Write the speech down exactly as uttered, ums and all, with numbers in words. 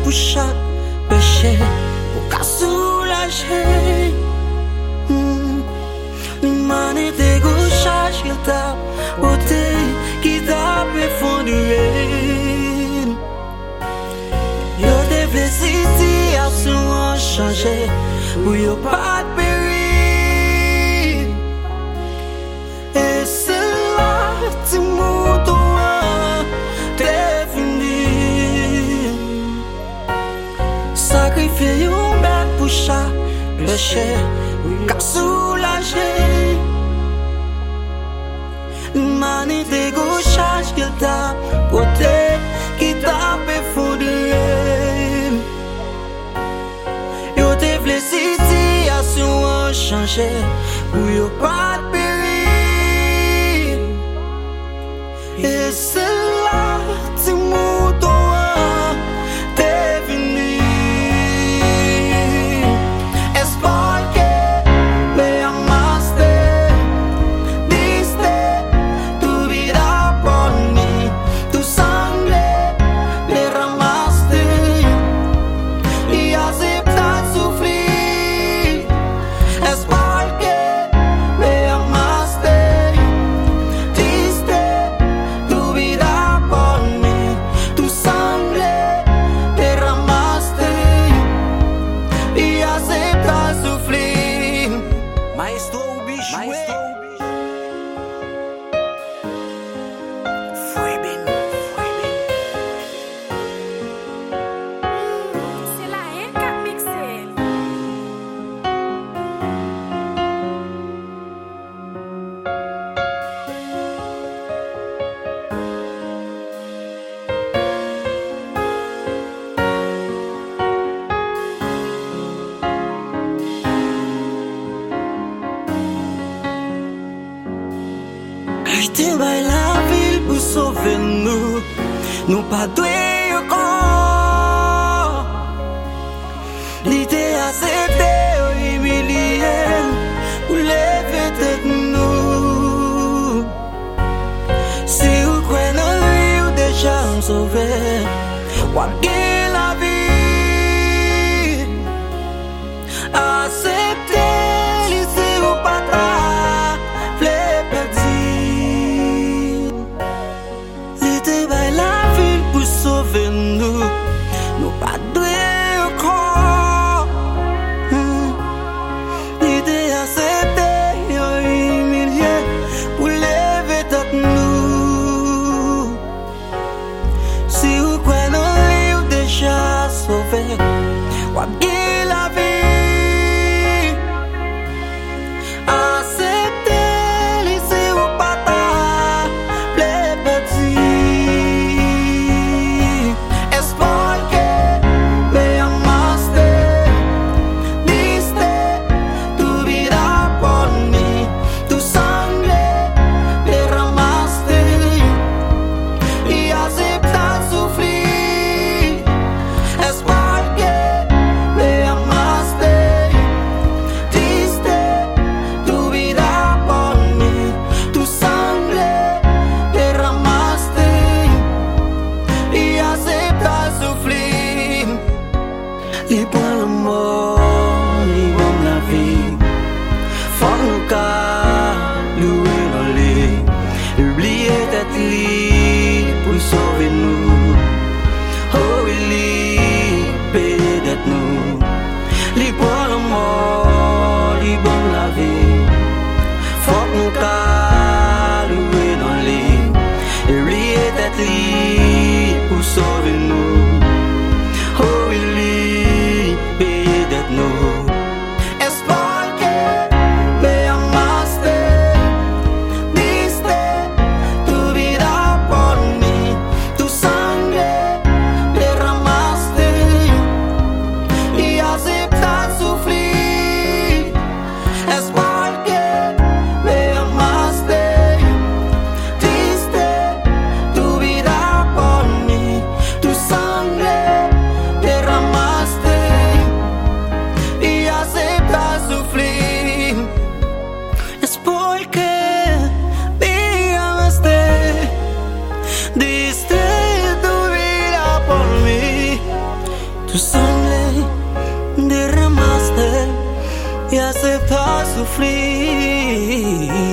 pour chaque péché, pour qu'à soulager. L'humanité gauche qui t'a ôté, qui t'a effondré. Yo te vle situation changer, pour yo pas de péril. Et c'est là, tu m'outo, t'es fini. Sacrifier un bête pour chaque péché, qu'à soulager. L'humanité gauche qui t'a ôté, qui t'a effondré. Yo te vle situation changer, pour yo pas de péril. Et c'est là, tu m'outo, t'es fini. Espoir que me amaste, diste tu vida por mí, tu sangre derramaste y aceptas sufrir. Espoir que me amaste, diste tu vida por mí, tu sangre derramaste y aceptas sufrir. Maestro bicho, maestro C'est la haine qui a mixé. Acheter by la ville pour sauver nous, nous pas doués encore. L'idée accepter, humilier, pour lever tête nous. Si vous croyez dans lui, ou déjà sauvé, ou gagner la vie. Accepter, laisser ou pas ta, fleur perdue. L'idée by la ville pour sauver nous, nous pas doués encore. Hmm. L'idée accepter, humilier, pour lever tête nous. Si vous croyez dans lui, ou déjà tout semblait de ramasser et à se pas souffrir.